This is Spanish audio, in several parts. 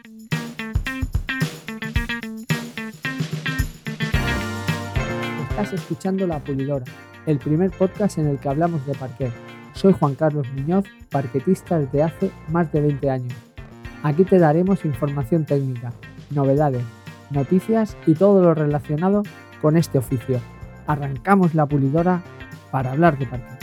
Estás escuchando La Pulidora, el primer podcast en el que hablamos de parquet. Soy Juan Carlos Muñoz, parquetista desde hace más de 20 años. Aquí te daremos información técnica, novedades, noticias y todo lo relacionado con este oficio. Arrancamos La Pulidora para hablar de parquet.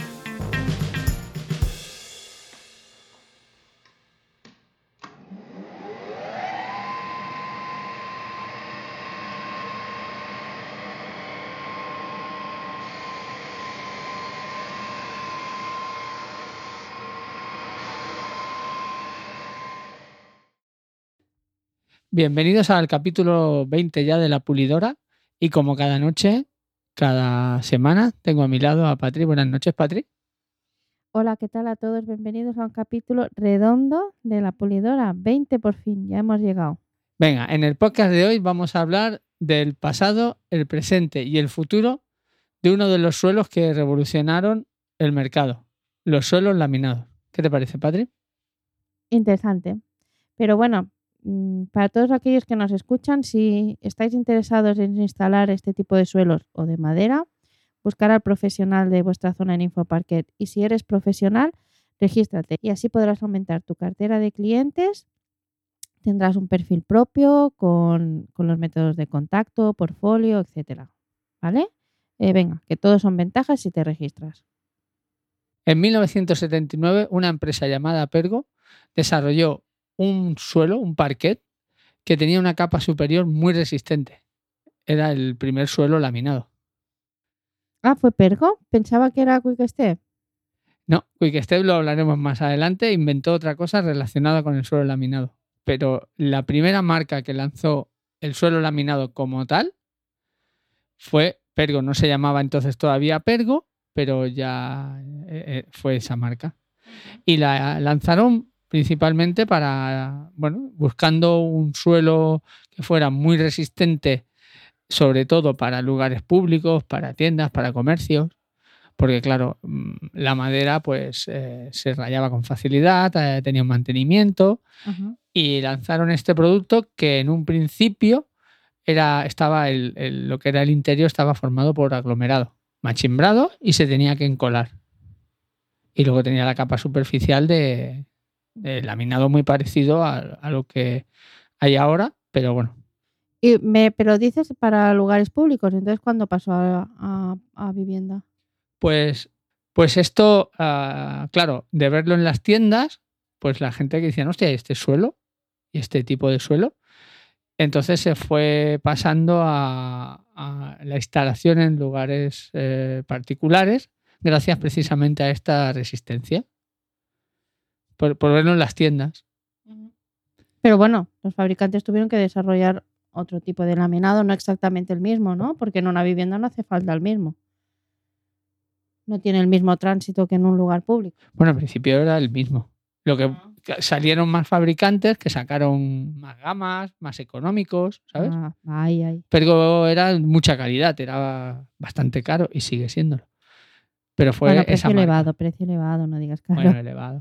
Bienvenidos al capítulo 20 ya de La Pulidora y como cada noche, cada semana, tengo a mi lado a Patri. Buenas noches, Patri. Hola, ¿qué tal a todos? Bienvenidos a un capítulo redondo de La Pulidora. 20 por fin, ya hemos llegado. Venga, en el podcast de hoy vamos a hablar del pasado, el presente y el futuro de uno de los suelos que revolucionaron el mercado, los suelos laminados. ¿Qué te parece, Patri? Interesante. Pero bueno, para todos aquellos que nos escuchan, si estáis interesados en instalar este tipo de suelos o de madera, buscar al profesional de vuestra zona en InfoParquet. Y si eres profesional, regístrate y así podrás aumentar tu cartera de clientes. Tendrás un perfil propio con los métodos de contacto, portfolio, etcétera. ¿Vale? Venga, que todos son ventajas si te registras. En 1979, una empresa llamada Pergo desarrolló un suelo, un parquet, que tenía una capa superior muy resistente. Era el primer suelo laminado. Ah, ¿fue Pergo? Pensaba que era Quick Step. No, Quick Step lo hablaremos más adelante. Inventó otra cosa relacionada con el suelo laminado. Pero la primera marca que lanzó el suelo laminado como tal fue Pergo. No se llamaba entonces todavía Pergo, pero ya fue esa marca. Y la lanzaron principalmente para, bueno, buscando un suelo que fuera muy resistente, sobre todo para lugares públicos, para tiendas, para comercios, porque claro, la madera pues se rayaba con facilidad, tenía un mantenimiento. Uh-huh. Y lanzaron este producto que en un principio estaba lo que era el interior estaba formado por aglomerado, machimbrado y se tenía que encolar. Y luego tenía la capa superficial de laminado muy parecido a lo que hay ahora, pero bueno. Pero dices para lugares públicos, entonces ¿cuándo pasó a vivienda? Pues esto, claro, de verlo en las tiendas, pues la gente que decía, hostia, este suelo y este tipo de suelo. Entonces se fue pasando a la instalación en lugares particulares, gracias precisamente a esta resistencia. Por verlo en las tiendas. Pero bueno, los fabricantes tuvieron que desarrollar otro tipo de laminado, no exactamente el mismo, ¿no? Porque en una vivienda no hace falta el mismo. No tiene el mismo tránsito que en un lugar público. Bueno, al principio era el mismo. Lo que salieron más fabricantes que sacaron más gamas, más económicos, ¿sabes? Pero era mucha calidad, era bastante caro y sigue siéndolo. Pero fue bueno, precio elevado, no digas caro. Bueno, elevado.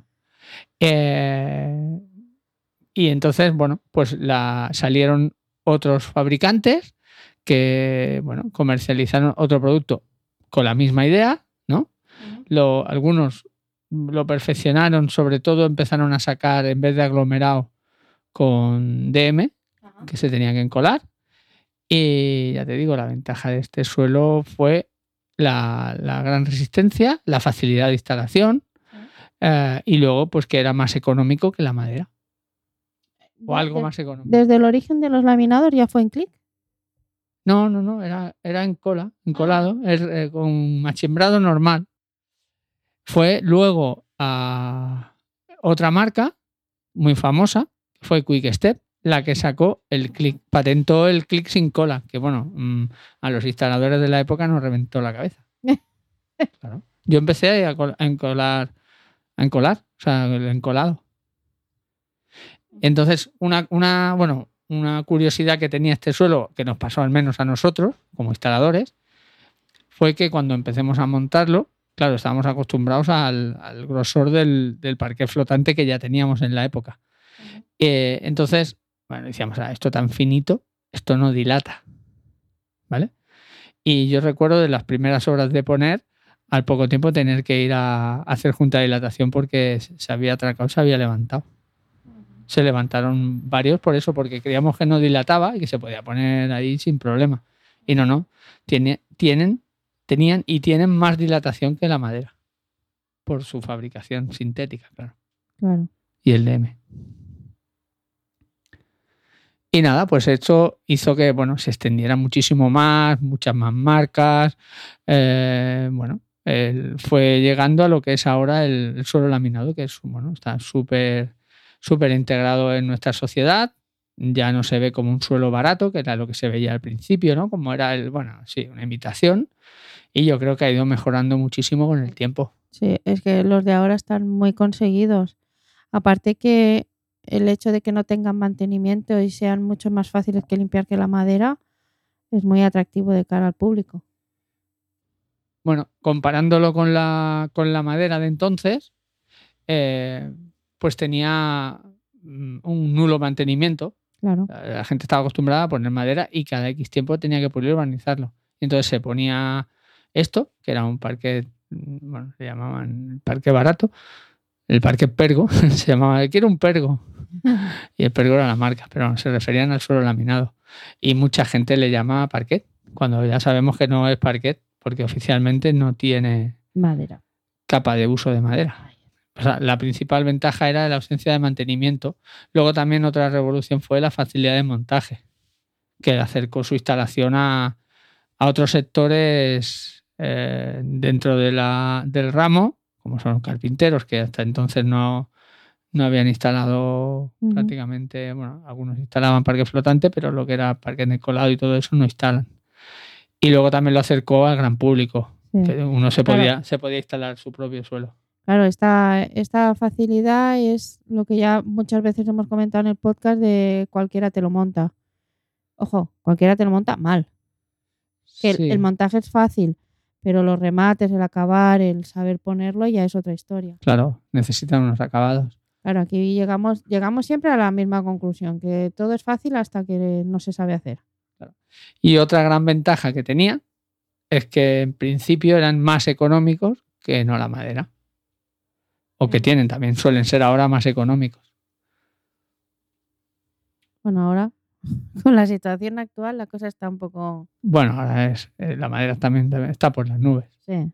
Y entonces, bueno, pues salieron otros fabricantes que, bueno, comercializaron otro producto con la misma idea, ¿no? Uh-huh. Algunos lo perfeccionaron, sobre todo empezaron a sacar, en vez de aglomerado, con DM, uh-huh, que se tenían que encolar. Y ya te digo, la ventaja de este suelo fue la gran resistencia, la facilidad de instalación. Y luego, pues que era más económico que la madera. O algo más económico. ¿Desde el origen de los laminados ya fue en clic? No, era encolado, con machimbrado normal. Fue luego a otra marca muy famosa, que fue Quick Step, la que sacó el clic, patentó el clic sin cola, que bueno, a los instaladores de la época nos reventó la cabeza. Claro. Yo empecé a encolar, o sea, el encolado. Entonces, una curiosidad que tenía este suelo, que nos pasó al menos a nosotros, como instaladores, fue que cuando empecemos a montarlo, claro, estábamos acostumbrados al grosor del parquet flotante que ya teníamos en la época. Entonces, bueno, decíamos, esto tan finito, esto no dilata, ¿vale? Y yo recuerdo de las primeras horas de poner, al poco tiempo tener que ir a hacer junta de dilatación porque se había atracado, se había levantado. Se levantaron varios por eso, porque creíamos que no dilataba y que se podía poner ahí sin problema. Y no. Tenían y tienen más dilatación que la madera por su fabricación sintética, claro. Y el DM. Y nada, pues esto hizo que se extendiera muchísimo más, muchas más marcas. Fue llegando a lo que es ahora el suelo laminado, que es está súper integrado en nuestra sociedad. Ya no se ve como un suelo barato, que era lo que se veía al principio, ¿no? Como era una imitación. Y yo creo que ha ido mejorando muchísimo con el tiempo. Sí, es que los de ahora están muy conseguidos. Aparte que el hecho de que no tengan mantenimiento y sean mucho más fáciles que limpiar que la madera es muy atractivo de cara al público. Bueno, comparándolo con la madera de entonces, pues tenía un nulo mantenimiento. Claro. La gente estaba acostumbrada a poner madera y cada X tiempo tenía que pulir y barnizarlo. Y entonces se ponía esto, que era un parquet, le llamaban el parquet barato, el parquet pergo, se llamaba, quiero un pergo. Y el pergo era la marca, pero se referían al suelo laminado. Y mucha gente le llama parquet, cuando ya sabemos que no es parquet, porque oficialmente no tiene madera, capa de uso de madera. O sea, la principal ventaja era la ausencia de mantenimiento. Luego también otra revolución fue la facilidad de montaje, que acercó su instalación a otros sectores dentro del ramo, como son los carpinteros, que hasta entonces no habían instalado prácticamente, algunos instalaban parque flotante, pero lo que era parque encolado y todo eso no instalan. Y luego también lo acercó al gran público, que uno se podía instalar su propio suelo. Claro, esta facilidad es lo que ya muchas veces hemos comentado en el podcast de cualquiera te lo monta. Ojo, cualquiera te lo monta mal. Que el montaje es fácil, pero los remates, el acabar, el saber ponerlo ya es otra historia. Claro, necesitan unos acabados. Claro, aquí llegamos siempre a la misma conclusión, que todo es fácil hasta que no se sabe hacer. Claro. Y otra gran ventaja que tenía es que en principio eran más económicos que no la madera. O que tienen también, suelen ser ahora más económicos. Bueno, ahora con la situación actual la cosa está un poco... Bueno, ahora la madera también está por las nubes. Sí.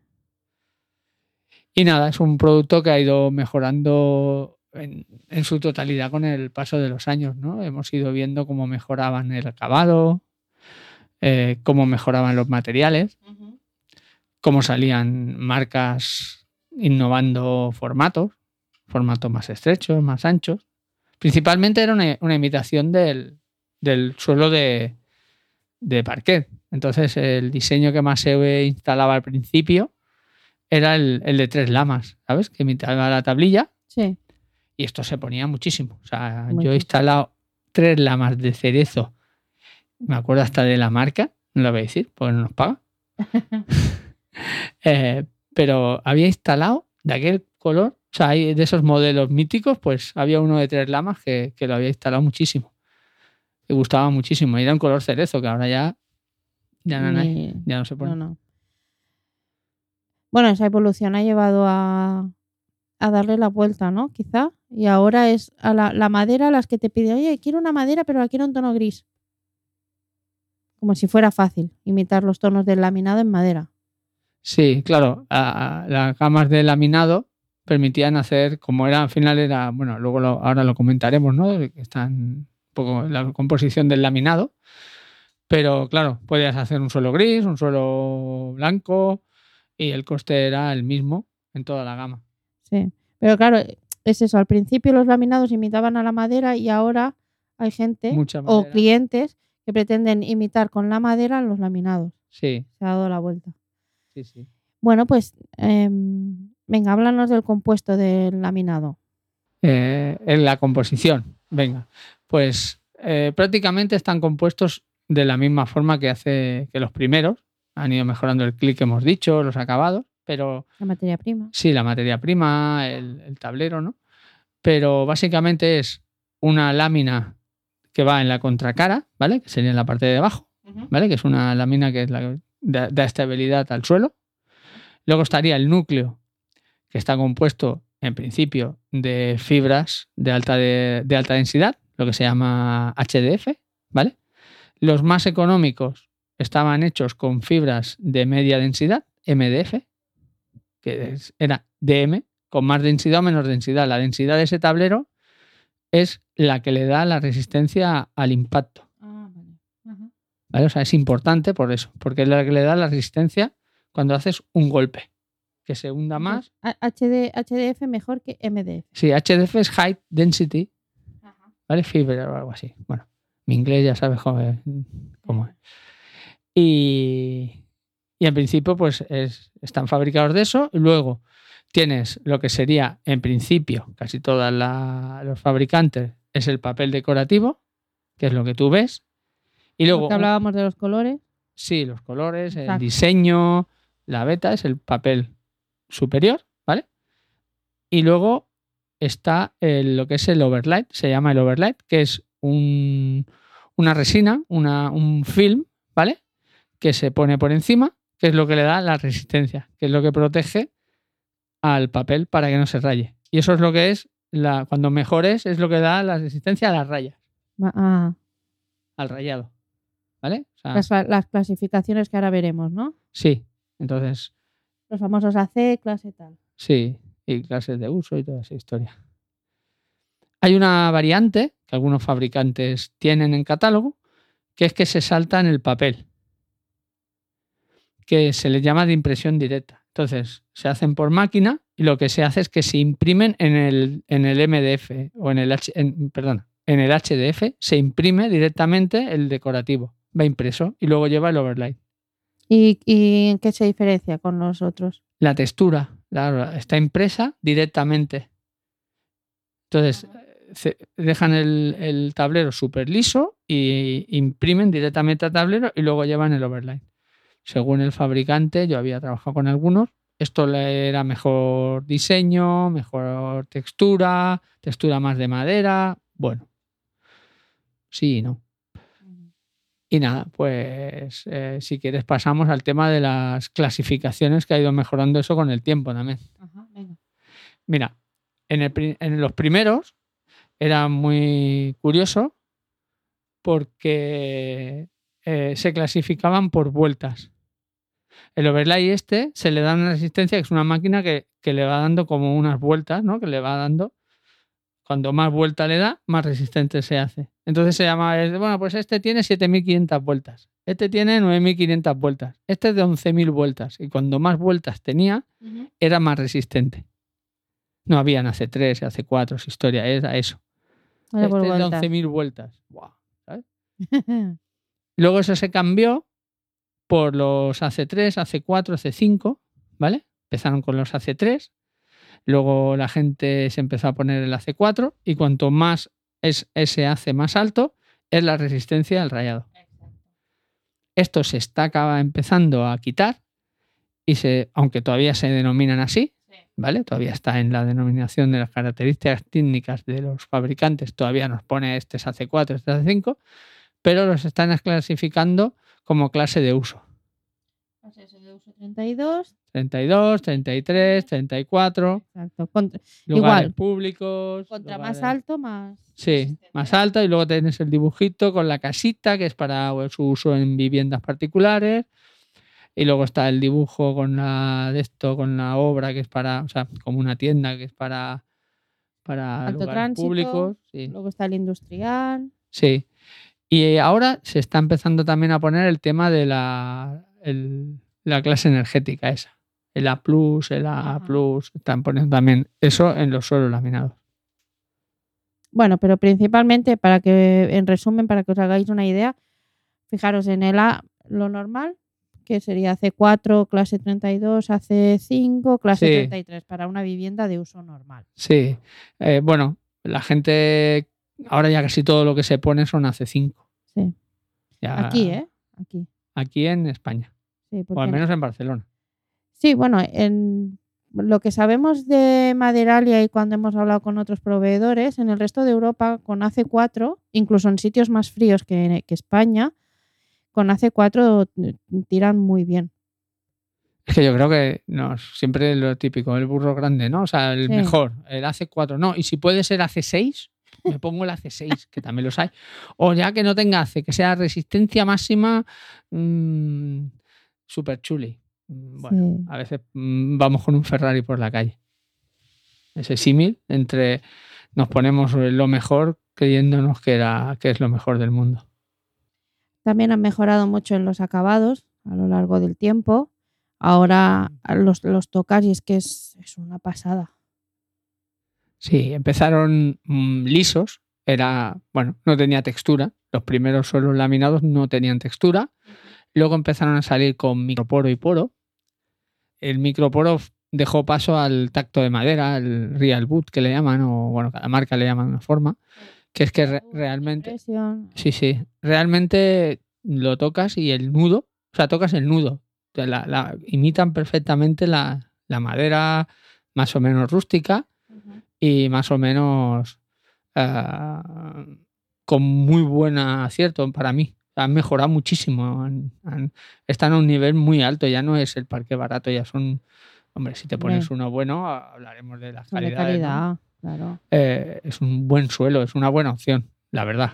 Y nada, es un producto que ha ido mejorando en su totalidad con el paso de los años, ¿no? Hemos ido viendo cómo mejoraban el acabado, cómo mejoraban los materiales, cómo salían marcas innovando formatos más estrechos, más anchos. Principalmente era una imitación del suelo de parquet. Entonces el diseño que más se instalaba al principio era el de 3 lamas, ¿sabes? Que imitaba la tablilla. Sí. Y esto se ponía muchísimo. O sea, yo he instalado 3 lamas de cerezo. Me acuerdo hasta de la marca, no lo voy a decir porque no nos paga. Pero había instalado de aquel color, o sea, hay de esos modelos míticos, pues había uno de 3 lamas que lo había instalado muchísimo. Me gustaba muchísimo. Y era un color cerezo, que ahora ya no se pone. No. Bueno, esa evolución ha llevado a darle la vuelta, ¿no? Quizá. Y ahora es a la madera las que te piden, oye, quiero una madera, pero la quiero en tono gris. Como si fuera fácil imitar los tonos del laminado en madera. Sí, claro. Las gamas de laminado permitían hacer, como era, al final era, bueno, luego ahora lo comentaremos, ¿no? Que están un poco la composición del laminado. Pero claro, podías hacer un suelo gris, un suelo blanco y el coste era el mismo en toda la gama. Sí, pero claro, es eso. Al principio los laminados imitaban a la madera y ahora hay gente o clientes que pretenden imitar con la madera los laminados. Sí. Se ha dado la vuelta. Sí. Bueno, pues venga, háblanos del compuesto del laminado. En la composición, venga. Pues prácticamente están compuestos de la misma forma que los primeros. Han ido mejorando el clic que hemos dicho, los acabados, pero... La materia prima. Sí, la materia prima, el tablero, ¿no? Pero básicamente es una lámina que va en la contracara, ¿vale? Que sería en la parte de abajo, ¿vale? Que es una lámina que es la que da estabilidad al suelo. Luego estaría el núcleo, que está compuesto en principio de fibras de alta densidad, lo que se llama HDF, ¿vale? Los más económicos estaban hechos con fibras de media densidad, MDF, que era DM, con más densidad o menos densidad. La densidad de ese tablero es la que le da la resistencia al impacto. ¿Vale? O sea, es importante por eso, porque es la que le da la resistencia cuando haces un golpe, que se hunda más. HDF mejor que MDF. Sí, HDF es High Density, ¿vale? Fiber o algo así. Bueno, mi inglés ya sabes cómo es. Y en principio pues están fabricados de eso. Y luego tienes lo que sería, en principio, casi todos los fabricantes, es el papel decorativo, que es lo que tú ves. Y luego, porque hablábamos de los colores. Sí, los colores, Exacto. el diseño, la beta es el papel superior, ¿vale? Y luego está lo que es el overlight, se llama el overlight, que es una resina, un film, ¿vale? Que se pone por encima, que es lo que le da la resistencia, que es lo que protege al papel para que no se raye. Y eso es lo que es, cuando mejor es lo que da la resistencia a las rayas, al rayado, ¿vale? O sea, las clasificaciones que ahora veremos, ¿no? Sí, entonces... Los famosos AC, clase tal. Sí, y clases de uso y toda esa historia. Hay una variante que algunos fabricantes tienen en catálogo, que es que se salta en el papel, que se les llama de impresión directa. Entonces, se hacen por máquina y lo que se hace es que se imprimen en el MDF o en el HDF, se imprime directamente el decorativo, va impreso y luego lleva el overlay. ¿Y en qué se diferencia con los otros? La textura, claro, está impresa directamente. Entonces, dejan el tablero súper liso y imprimen directamente al tablero y luego llevan el overlay. Según el fabricante, yo había trabajado con algunos, esto le era mejor diseño, mejor textura más de madera, bueno, sí y no. Y nada, pues si quieres pasamos al tema de las clasificaciones, que ha ido mejorando eso con el tiempo también. Ajá, venga. Mira, en los primeros era muy curioso porque se clasificaban por vueltas. El overlay se le da una resistencia, que es una máquina que le va dando como unas vueltas, ¿no? Que le va dando. Cuando más vuelta le da, más resistente se hace. Entonces se llama, bueno, pues este tiene 7.500 vueltas. Este tiene 9.500 vueltas. Este es de 11.000 vueltas. Y cuando más vueltas tenía, era más resistente. No habían AC3, AC4, historia, era eso. Vale, Este es de 11.000 vueltas. Wow, ¿sabes? Luego eso se cambió por los AC3, AC4, AC5, ¿vale? Empezaron con los AC3. Luego la gente se empezó a poner el AC4 y cuanto más es ese AC más alto, es la resistencia al rayado. Esto se está empezando a quitar y aunque todavía se denominan así, ¿vale? Todavía está en la denominación de las características técnicas de los fabricantes, todavía nos pone este es AC4, este es AC5, pero los están clasificando como clase de uso. Clase de uso 32. 32, 33, 34. Exacto. Lugares igual, públicos. Contra más alto, más. Sí, más alta. Y luego tienes el dibujito con la casita, que es para su uso en viviendas particulares. Y luego está el dibujo con la obra, que es para, o sea, como una tienda, que es para alto lugares tránsito, públicos. Sí. Luego está el industrial. Sí. Y ahora se está empezando también a poner el tema de la clase energética esa. El A+, el A+, están poniendo también eso en los suelos laminados. Bueno, pero principalmente en resumen, para que os hagáis una idea, fijaros en el A, lo normal, que sería AC4, clase 32, AC5, clase 33, para una vivienda de uso normal. Sí, bueno, la gente, ahora ya casi todo lo que se pone son AC5. Sí. Ya, Aquí en España, sí, o al menos en Barcelona. Sí, bueno, lo que sabemos de Maderalia y cuando hemos hablado con otros proveedores, en el resto de Europa con AC4, incluso en sitios más fríos que España, con AC4 tiran muy bien. Es que yo creo que siempre lo típico, el burro grande, ¿no? O sea, el Sí. mejor, el AC4, no. Y si puede ser AC6, me pongo el AC6, que también los hay. O ya que no tenga AC, que sea resistencia máxima, super chuli. Bueno, Sí. a veces vamos con un Ferrari por la calle. Ese símil entre nos ponemos lo mejor creyéndonos que es lo mejor del mundo. También han mejorado mucho en los acabados a lo largo del tiempo. Ahora los tocas y es que es una pasada. Sí, empezaron lisos, no tenía textura. Los primeros suelos laminados no tenían textura. Luego empezaron a salir con microporo y poro. El microporo dejó paso al tacto de madera, el real wood que le llaman, o bueno, cada marca le llama de una forma, que es que realmente, sí, realmente lo tocas y el nudo, o sea, tocas el nudo, imitan perfectamente la madera más o menos rústica y más o menos con muy buen acierto para mí. Han mejorado muchísimo, están a un nivel muy alto, ya no es el parque barato, ya son, hombre, si te pones uno bueno, hablaremos de las calidades. De calidad, ¿no? claro. Es un buen suelo, es una buena opción, la verdad.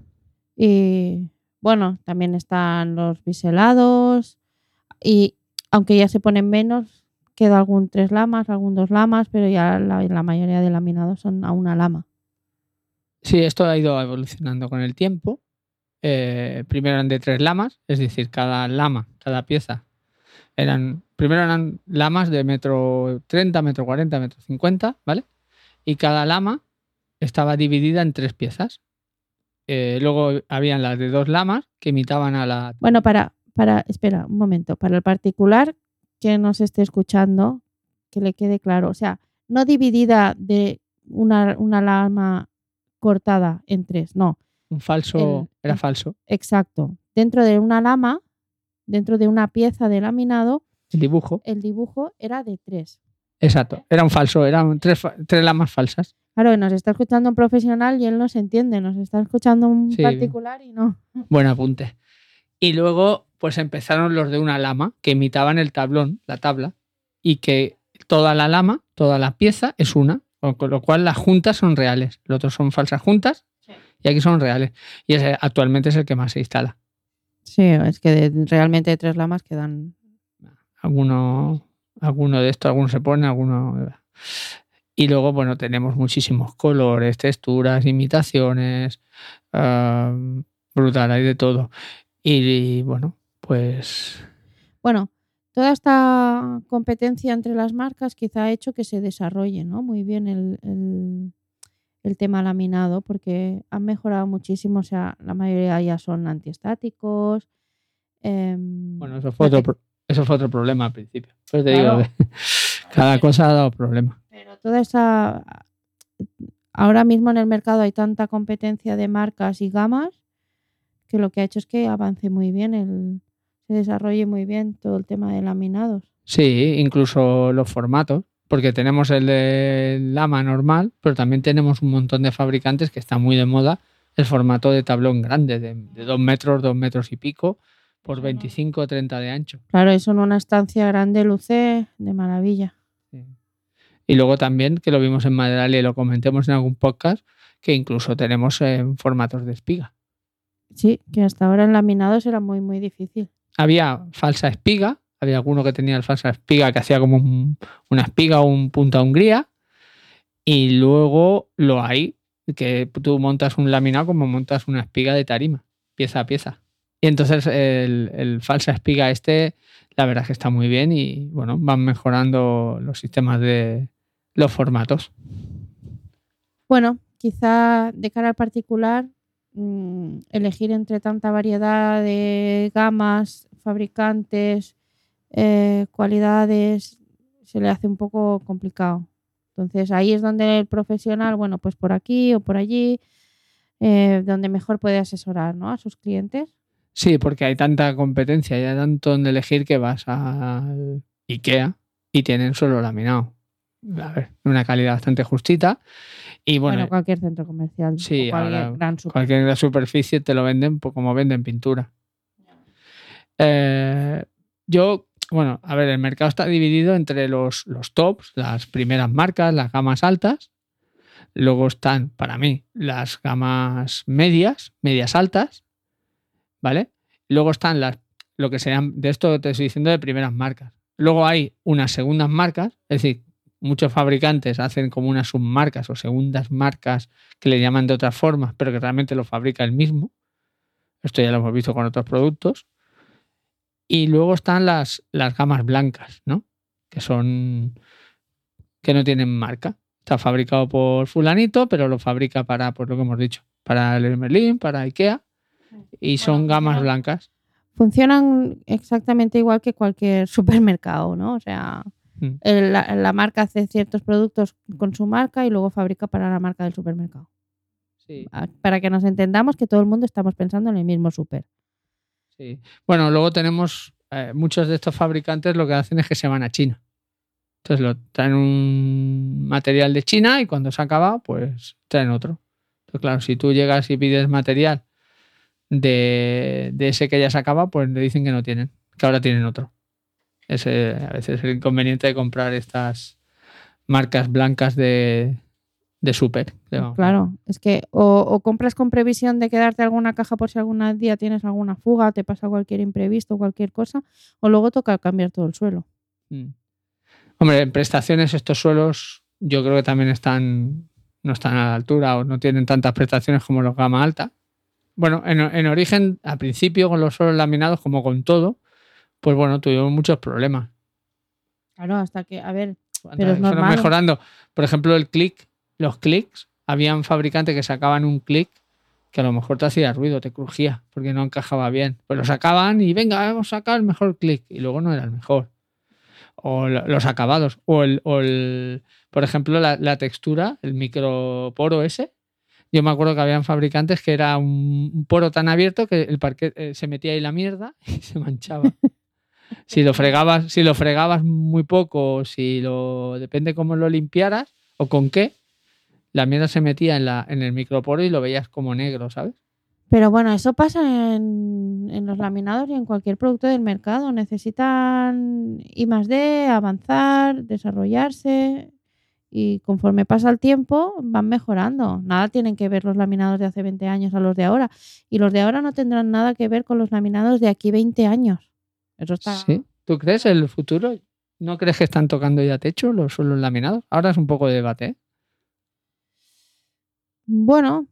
Y bueno, también están los biselados y aunque ya se ponen menos, queda algún 3 lamas, algún 2 lamas, pero ya la mayoría de laminados son a una lama. Sí, esto ha ido evolucionando con el tiempo. Primero eran de 3 lamas, es decir, cada pieza, primero eran lamas de 1,30 m, 1,40 m, 1,50 m, ¿vale? Y cada lama estaba dividida en 3 piezas. Luego habían las de 2 lamas que imitaban a la... Bueno, espera un momento, para el particular que nos esté escuchando, que le quede claro, o sea, no dividida de una lama cortada en 3, no. Un falso, era falso. Exacto. Dentro de una lama, dentro de una pieza de laminado, el dibujo era de 3. Exacto, era un falso, eran 3 lamas falsas. Claro, nos está escuchando un profesional y él no se entiende, nos está escuchando un particular y no. Buen apunte. Y luego pues empezaron los de una lama que imitaban el tablón, la tabla, y que toda la lama, toda la pieza es una, con lo cual las juntas son reales. Los otros son falsas juntas y aquí son reales. Y ese actualmente es el que más se instala. Sí, es que realmente de 3 lamas quedan... Alguno de estos, algunos se pone, alguno... Y luego, bueno, tenemos muchísimos colores, texturas, imitaciones, brutal, hay de todo. Y bueno, pues... Bueno, toda esta competencia entre las marcas quizá ha hecho que se desarrolle, ¿no? Muy bien el tema laminado, porque han mejorado muchísimo, o sea, la mayoría ya son antiestáticos. Bueno, eso fue otro problema al principio. Pues te Claro. digo, cada cosa ha dado problema. Pero toda esa... Ahora mismo en el mercado hay tanta competencia de marcas y gamas que lo que ha hecho es que avance muy bien, se desarrolle muy bien todo el tema de laminados. Sí, incluso los formatos, porque tenemos el de lama normal, pero también tenemos un montón de fabricantes que está muy de moda el formato de tablón grande, de 2 metros, 2 metros y pico, por 25 o 30 de ancho. Claro, eso en una estancia grande luce de maravilla. Sí. Y luego también, que lo vimos en Maderalia y lo comentemos en algún podcast, que incluso tenemos formatos de espiga. Sí, que hasta ahora en laminados era muy, muy difícil. Había falsa espiga, había alguno que tenía el falsa espiga que hacía como una espiga o un punta Hungría, y luego lo hay, que tú montas un laminado como montas una espiga de tarima, pieza a pieza. Y entonces el falsa espiga la verdad es que está muy bien y bueno, van mejorando los sistemas de los formatos. Bueno, quizá de cara al particular, elegir entre tanta variedad de gamas, fabricantes, cualidades, se le hace un poco complicado. Entonces ahí es donde el profesional, bueno, pues por aquí o por allí, donde mejor puede asesorar, ¿no?, a sus clientes. Sí, porque hay tanta competencia y hay tanto donde elegir que vas al IKEA y tienen suelo laminado. A ver, una calidad bastante justita. Y bueno, cualquier centro comercial sí, o cualquier ahora gran super. cualquier gran superficie te lo venden pues, como venden pintura. Bueno, a ver, el mercado está dividido entre los tops, las primeras marcas, las gamas altas. Luego están, para mí, las gamas medias altas, ¿vale? Luego están lo que serían, de esto te estoy diciendo de primeras marcas. Luego hay unas segundas marcas, es decir, muchos fabricantes hacen como unas submarcas o segundas marcas que le llaman de otras formas, pero que realmente lo fabrica el mismo. Esto ya lo hemos visto con otros productos. Y luego están las gamas blancas, ¿no? Que no tienen marca. Está fabricado por fulanito, pero lo fabrica para, pues lo que hemos dicho, para el Merlin, para IKEA, y son gamas blancas. Funcionan exactamente igual que cualquier supermercado, ¿no? O sea, la marca hace ciertos productos con su marca y luego fabrica para la marca del supermercado. Sí. Para que nos entendamos que todo el mundo estamos pensando en el mismo súper. Sí. Bueno, luego tenemos muchos de estos fabricantes lo que hacen es que se van a China. Entonces lo traen un material de China y cuando se acaba, pues traen otro. Entonces, claro, si tú llegas y pides material de ese que ya se acaba, pues le dicen que no tienen, que ahora tienen otro. Ese a veces es el inconveniente de comprar estas marcas blancas de súper. Claro, es que o compras con previsión de quedarte alguna caja por si algún día tienes alguna fuga, te pasa cualquier imprevisto, cualquier cosa, o luego toca cambiar todo el suelo. Hombre, en prestaciones estos suelos yo creo que también no están a la altura o no tienen tantas prestaciones como los gama alta. Bueno, en origen, al principio con los suelos laminados, como con todo, pues bueno, tuvimos muchos problemas. Claro, hasta que, a ver, pero es normal. Fueron mejorando. Por ejemplo, los clics, habían fabricantes que sacaban un clic que a lo mejor te hacía ruido, te crujía, porque no encajaba bien. Pues lo sacaban y venga, vamos a sacar el mejor clic. Y luego no era el mejor. O los acabados. Por ejemplo, la textura, el microporo ese. Yo me acuerdo que habían fabricantes que era un poro tan abierto que el parquet se metía ahí la mierda y se manchaba. Si lo fregabas muy poco, depende cómo lo limpiaras o con qué, la mierda se metía en el microporo y lo veías como negro, ¿sabes? Pero bueno, eso pasa en los laminados y en cualquier producto del mercado. Necesitan I+D, avanzar, desarrollarse y conforme pasa el tiempo van mejorando. Nada tienen que ver los laminados de hace 20 años a los de ahora. Y los de ahora no tendrán nada que ver con los laminados de aquí 20 años. Eso está... ¿Sí? ¿Tú crees el futuro? ¿No crees que están tocando ya techo los suelos laminados? Ahora es un poco de debate, ¿eh? Bueno,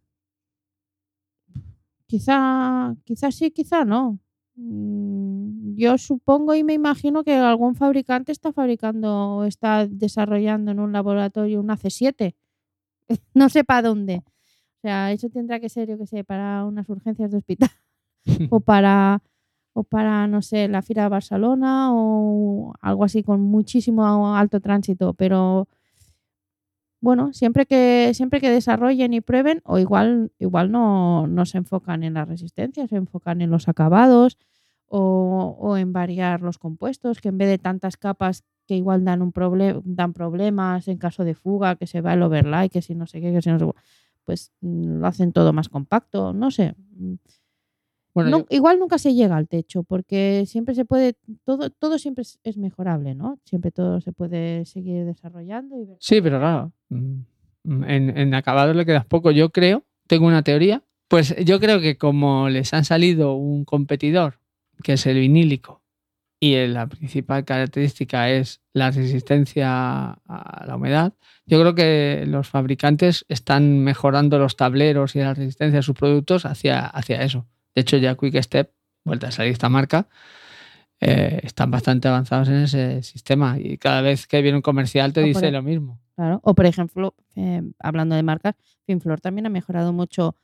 quizá sí, quizá no. Yo supongo y me imagino que algún fabricante está desarrollando en un laboratorio una C7. No sé para dónde. O sea, eso tendrá que ser, yo que sé, para unas urgencias de hospital o para, no sé, la Fira de Barcelona o algo así con muchísimo alto tránsito. Pero bueno, siempre que desarrollen y prueben, o igual no se enfocan en la resistencia, se enfocan en los acabados o en variar los compuestos, que en vez de tantas capas que igual dan problemas en caso de fuga, que se va el overlay, que si no sé qué, que si no sé, pues lo hacen todo más compacto, no sé. Bueno, igual nunca se llega al techo, porque siempre se puede, todo siempre es mejorable, ¿no? Siempre todo se puede seguir desarrollando. Sí, pero claro, en acabados le quedas poco. Yo creo, tengo una teoría, pues yo creo que como les han salido un competidor, que es el vinílico, y la principal característica es la resistencia a la humedad, yo creo que los fabricantes están mejorando los tableros y la resistencia de sus productos hacia eso. De hecho, ya Quick Step, vuelta a salir esta marca, están bastante avanzados en ese sistema y cada vez que viene un comercial te dice lo mismo. Claro. O por ejemplo, hablando de marcas, Finflor también ha mejorado mucho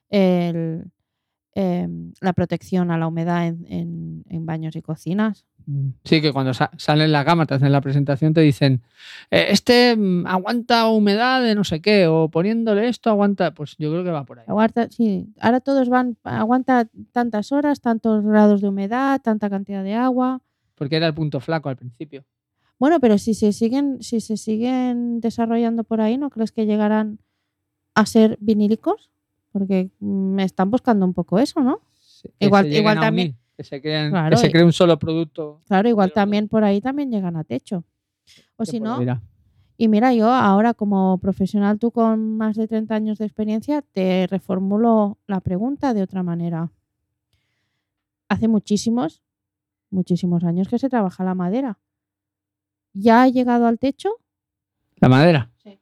la protección a la humedad en baños y cocinas. Sí, que cuando salen la gama, te hacen la presentación, te dicen aguanta humedad de no sé qué, o poniéndole esto aguanta, pues yo creo que va por ahí. Sí, ahora todos aguanta tantas horas, tantos grados de humedad, tanta cantidad de agua. Porque era el punto flaco al principio. Bueno, pero si se siguen desarrollando por ahí, ¿no crees que llegarán a ser vinílicos? Porque están buscando un poco eso, ¿no? Que Igual, se lleguen igual a también, unir, que se creen, que claro, se cree un solo producto. claro, igual de los dos. también por ahí también llegan a techo. O si Tiempo lo no, dirá. y mira, yo ahora como profesional, tú con más de 30 años de experiencia, te reformulo la pregunta de otra manera. Hace muchísimos años que se trabaja la madera. ¿Ya ha llegado al techo? ¿La madera? Sí.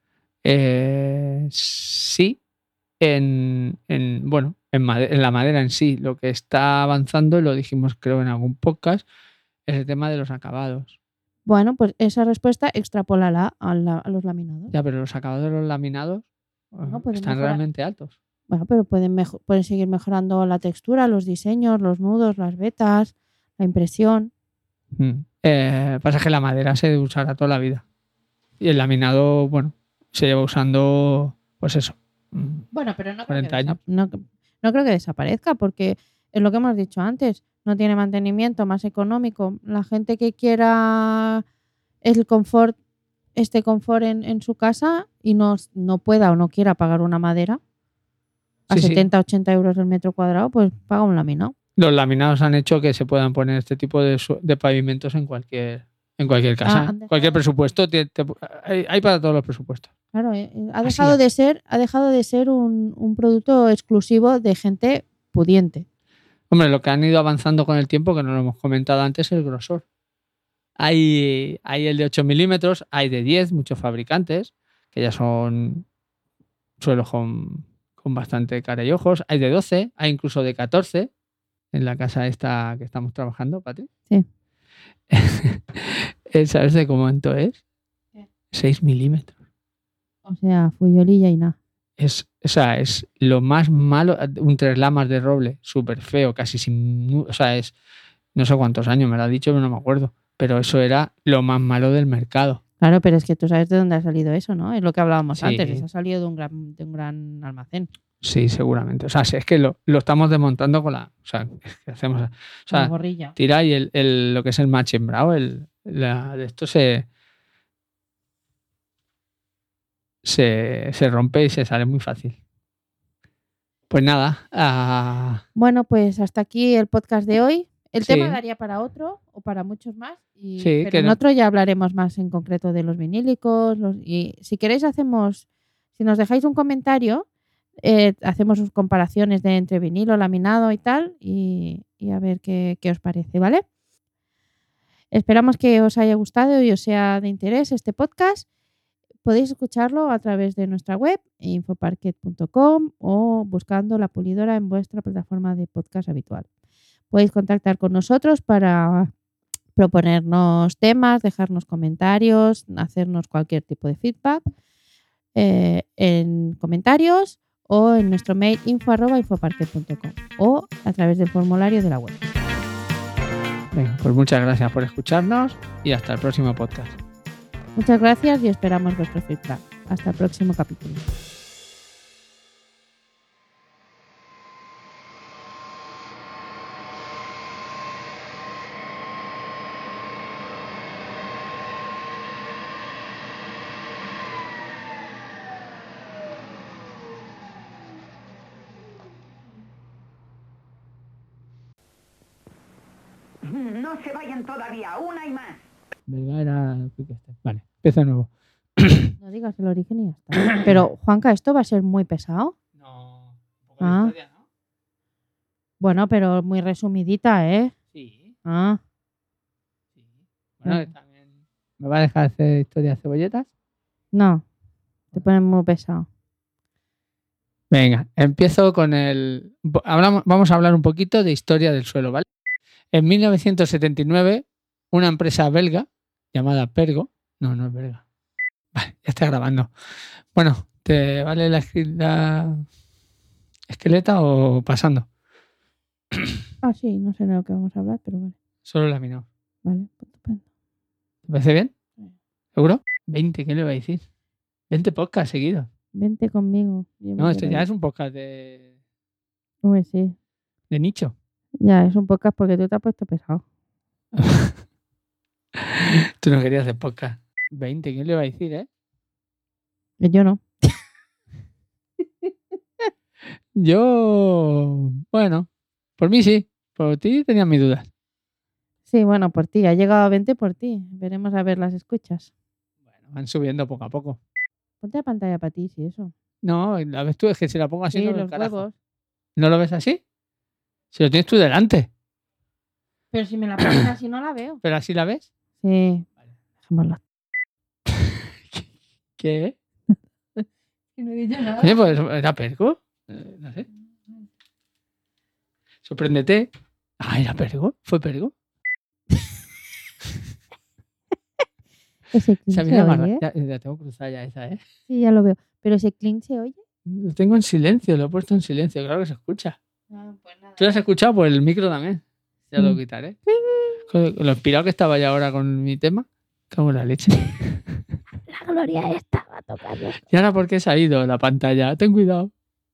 Sí, bueno, en la madera en sí. Lo que está avanzando, y lo dijimos creo en algún podcast, es el tema de los acabados. Bueno, pues esa respuesta extrapólala a los laminados. Ya, pero los acabados de los laminados Bueno, pueden están mejorar. realmente altos. Bueno, pero pueden seguir mejorando la textura, los diseños, los nudos, las vetas, la impresión. Pasa que la madera se usará toda la vida. Y el laminado, bueno, se lleva usando, pues eso. Bueno, pero no 40 años. no creo que desaparezca porque es lo que hemos dicho antes. No tiene mantenimiento más económico. La gente que quiera el confort, confort en su casa y no pueda o no quiera pagar una madera a Sí, 70, 80 euros el metro cuadrado, pues paga un laminado. Los laminados han hecho que se puedan poner este tipo de pavimentos en cualquier casa. Han dejado- Cualquier presupuesto. Hay para todos los presupuestos. Claro, ha Así dejado es. de ser un producto exclusivo de gente pudiente. Hombre, lo que han ido avanzando con el tiempo, que no lo hemos comentado antes, es el grosor. Hay el de 8 milímetros, hay de 10, muchos fabricantes, que ya son suelos con bastante cara y ojos. Hay de 12, hay incluso de 14 en la casa esta que estamos trabajando, Patri. Sí. ¿Sabes de cuánto es? ¿Qué? 6 milímetros. O sea, fuyolilla y nada. Es lo más malo, un 3 lamas de roble, súper feo, casi sin... O sea, es... No sé cuántos años me lo ha dicho, pero no me acuerdo. Pero eso era lo más malo del mercado. Claro, pero es que tú sabes de dónde ha salido eso, ¿no? Es lo que hablábamos Sí. antes. Ha salido de un gran almacén. Sí, seguramente. O sea, es que lo estamos desmontando con la... O sea, es que hacemos... O sea, La gorrilla. tira y lo que es el machembrado, de esto se rompe y se sale muy fácil. Pues nada. Bueno, pues hasta aquí el podcast de hoy. El Sí. tema daría para otro o para muchos más. Sí, pero que en no- otro ya hablaremos más en concreto de los vinílicos. Y si queréis si nos dejáis un comentario, hacemos sus comparaciones entre vinilo, laminado y tal. Y a ver qué os parece, ¿vale? Esperamos que os haya gustado y os sea de interés este podcast. Podéis escucharlo a través de nuestra web, infoparquet.com, o buscando La Pulidora en vuestra plataforma de podcast habitual. Podéis contactar con nosotros para proponernos temas, dejarnos comentarios, hacernos cualquier tipo de feedback en comentarios o en nuestro mail info@infoparquet.com o a través del formulario de la web. Venga, pues muchas gracias por escucharnos y hasta el próximo podcast. Muchas gracias y esperamos vuestro feedback. Hasta el próximo capítulo. No se vayan todavía, una y más. Venga, era... Vale, empiezo de nuevo. No digas el origen y ya está. Pero, Juanca, ¿esto va a ser muy pesado? No, un poco Ah. de historia, ¿no? Bueno, pero muy resumidita, ¿eh? Sí. Ah, Bueno, Venga. también... ¿Me va a dejar hacer historia de cebolletas? no. Te ponen muy pesado. Venga, empiezo con vamos a hablar un poquito de historia del suelo, ¿vale? En 1979, una empresa belga llamada Pergo... No es belga. Vale, ya está grabando. Bueno, ¿te vale la esqueleta o pasando? Ah, sí, no sé de lo que vamos a hablar, pero vale. Solo laminado. Vale, pues estupendo. ¿Te parece bien? Sí. ¿Seguro? 20, ¿qué le voy a decir? 20 podcasts seguidos. Vente conmigo. Yo me No, esto quiero ya ir. es un podcast de Uy, sí. nicho. Ya, es un podcast porque tú te has puesto pesado. Tú no querías hacer podcast. 20, ¿quién le iba a decir, Yo no. Yo, bueno, por mí sí. Por ti tenía mis dudas. Sí, bueno, por ti. Ha llegado a 20 por ti. Veremos a ver las escuchas. Bueno, van subiendo poco a poco. Ponte la pantalla para ti, sí, eso. No, la ves tú, es que si la pongo así Sí, no veo los el carajo. huevos. ¿No lo ves así? Si lo tienes tú delante. Pero si me la ponen así no la veo. ¿Pero así la ves? Sí. Dejémosla. ¿Qué? No he dicho nada. Oye, pues era Pergo. No sé. Sorpréndete. Ah, era Pergo. ¿Fue Pergo? Ese clean Esa se mira más oye. la tengo cruzada ya esa, ¿eh? Sí, ya lo veo. Pero ese clean se oye. Lo tengo en silencio, lo he puesto en silencio. Claro que se escucha. No, pues nada. ¿Tú lo has escuchado? Pues el micro también. Ya lo Mm. quitaré. Con lo inspirado que estaba ya ahora con mi tema. Cago en la leche. La Gloria estaba tocando. ¿Y ahora por qué se ha ido la pantalla? Ten cuidado.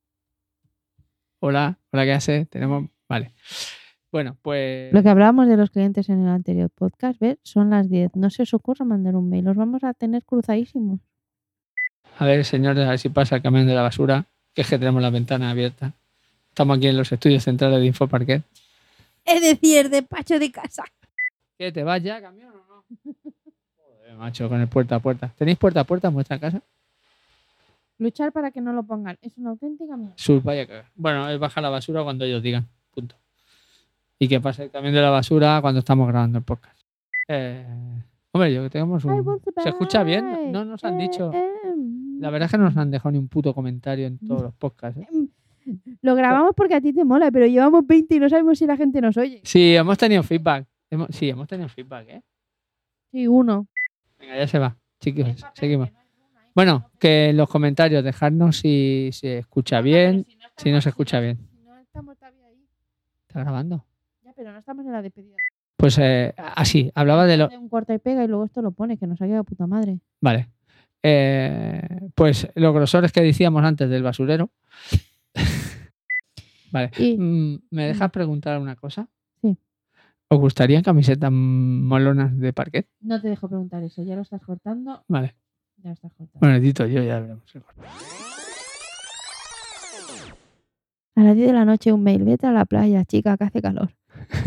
Hola, ¿qué haces? Tenemos... Vale. Bueno, pues... Lo que hablábamos de los clientes en el anterior podcast, ¿ves? Son las 10. No se os ocurra mandar un mail. Los vamos a tener cruzadísimos. A ver, señores, a ver si pasa el camión de la basura. Que es que tenemos la ventana abierta. Estamos aquí en los estudios centrales de Infoparquet. Es decir, despacho de casa. ¿Qué, te vas ya, camión o no? Joder, macho, con el puerta a puerta. ¿Tenéis puerta a puerta en vuestra casa? Luchar para que no lo pongan. Es una auténtica mierda. Vaya cagar. Bueno, es bajar la basura cuando ellos digan. Punto. Y que pase el camión de la basura cuando estamos grabando el podcast. Hombre, yo que tenemos un... ¿Se escucha bien? No nos han dicho... La verdad es que no nos han dejado ni un puto comentario en todos los podcasts. Lo grabamos porque a ti te mola, pero llevamos 20 y no sabemos si la gente nos oye. Sí, hemos tenido feedback. Hemos tenido feedback, ¿eh? Sí, uno. Venga, ya se va. Chicos, seguimos. Bueno, que en los comentarios dejadnos si se escucha bien, si no se escucha bien. Si no estamos todavía ahí. ¿Está grabando? Ya, pero no estamos en la despedida. Pues así, hablaba de lo... Un corta y pega y luego esto lo pone, que nos ha quedado puta madre. Vale. Pues los grosores que decíamos antes del basurero. Vale. Y- ¿Me dejas preguntar una cosa? Sí. ¿Os gustarían camisetas molonas de parquet? No te dejo preguntar eso, ya lo estás cortando. Vale. Ya lo estás cortando. Bueno, edito yo, ya veremos. A las 10 de la noche un mail, vete a la playa, chica, que hace calor.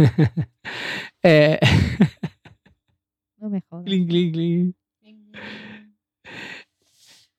Eh, No me jodas. clink, clink, clink.